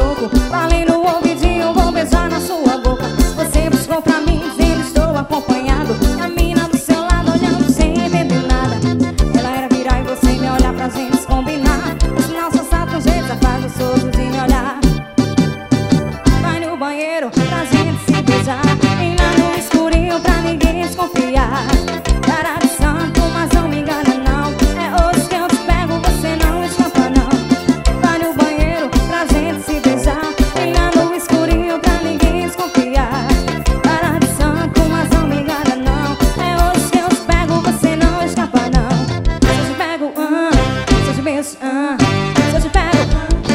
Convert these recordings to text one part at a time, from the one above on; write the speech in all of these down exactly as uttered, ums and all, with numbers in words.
louco. Falei no ouvidinho, vou beijar na sua boca. Você buscou pra mim, dizendo estou acompanhado. A mina do seu lado olhando sem entender nada. Ela era virar e você me olhar pra gente combinar. Os nossos atos desafagosos de me olhar. Vai no banheiro pra gente se beijar. E lá no escurinho pra ninguém desconfiar. Cara de santo, mas não me engana não. É hoje que eu te pego, você não escapa não. Vai no banheiro pra gente se beijar. E lá no escurinho pra ninguém desconfiar. Cara de santo, mas não me engana não. É hoje que eu te pego, você não escapa não. Se eu te pego, ah, se eu te beijo, ah, se eu te pego,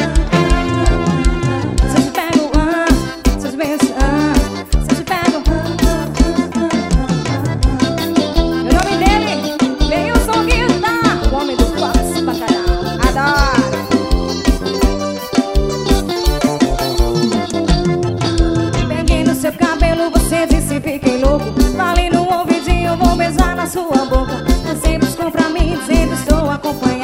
se eu te pego, ah, se eu te beijo, ah, se eu te pego. O nome dele, Leilson Guitar, o homem do fox bacalhau. Adoro. Peguei no seu cabelo, você disse fiquei louco. Falei no ouvidinho, vou beijar na sua boca. Você buscou pra mim, dizendo estou acompanhado.